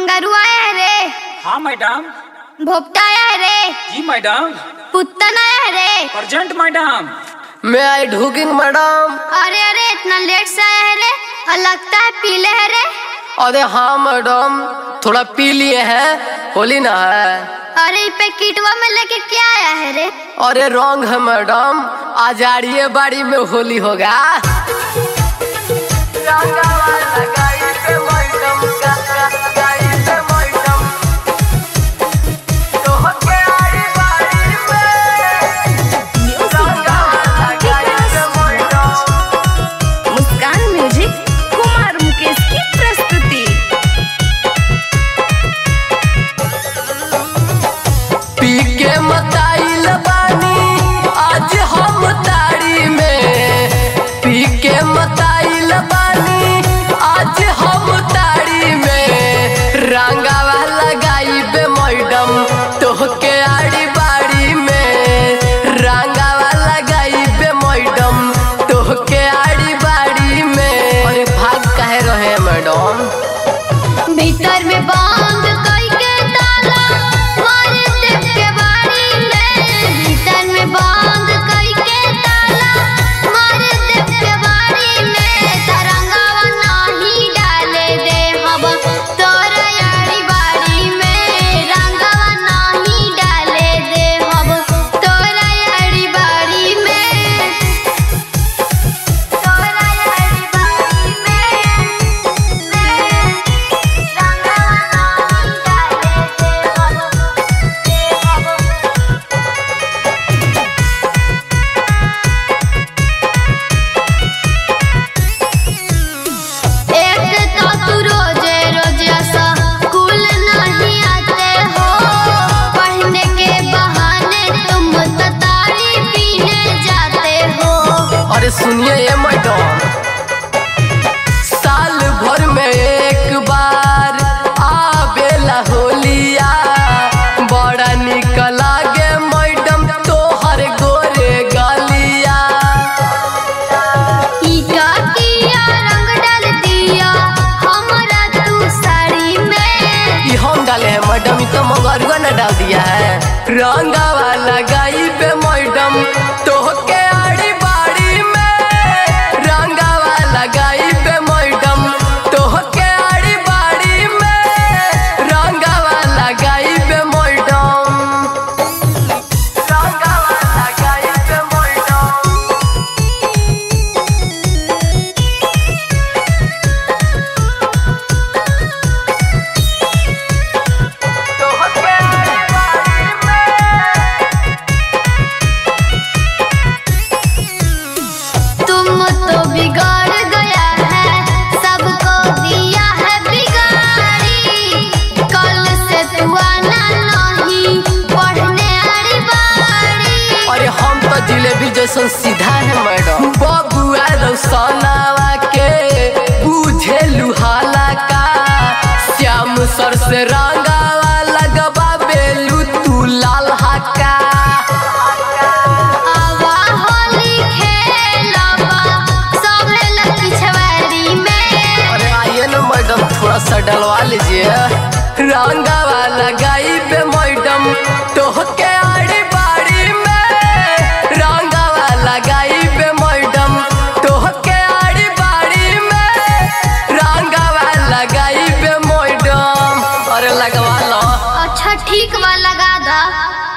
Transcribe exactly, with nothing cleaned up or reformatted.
मंगरुआ है रे। हाँ मैडम। भोपटा है रे। जी मैडम। पुत्तन है रे। Urgent madam. मैं आई ढूकिंग मैडम। अरे अरे इतना लेट से आया है रे और लगता है पीले है रे। अरे हाँ मैडम, थोड़ा पी लिए हैं, होली ना है। अरे पे किटवा में लेके क्या आया है रे? अरे रॉन्ग है मैडम, आज आड़िए बाड़ी में होली होगा। भीतर में बांध कई के ताला मार दे के बाड़ी में। भीतर में बांध कई के ताला मार दे के बाड़ी में। तरंगावा नाही डाले दे हम तोर यारी बाड़ी में। रंगावा नाही डाले दे हम तोर यारी बाड़ी में। तोर यारी बाड़ी में सुनिए ये मैडम, साल भर में एक बार आवेला होलिया। बड़ा निक लागे मैडम तोहर गोरे गलिया। ई का किया रंग डाल दिया हमरा तू साड़ी में। ई हम डाले हैं मैडम, ई तो मगरुआ ने डाल दिया है। रंगावा लगाई पे मैडम तोहके जैसन सीधा है मैडम। बबुआ रौसनावा के बुझे लुहाला का। श्याम सर से रंगावा लगबा बेलू तू लाल हाका। आवा होली खेलबा सब लकी छवारी में। अरे आइए ना मैडम, थोड़ा सा डलवा लीजिए। रंगावा लगाई पे मैडम तोहके आड़ी बाड़ी में। रंगावा लगाई पे मैडम तोहके आड़ी बाड़ी में। रंगावा लगाई पे मैडम, अरे लगवा लो। अच्छा ठीक बा, लगा दा।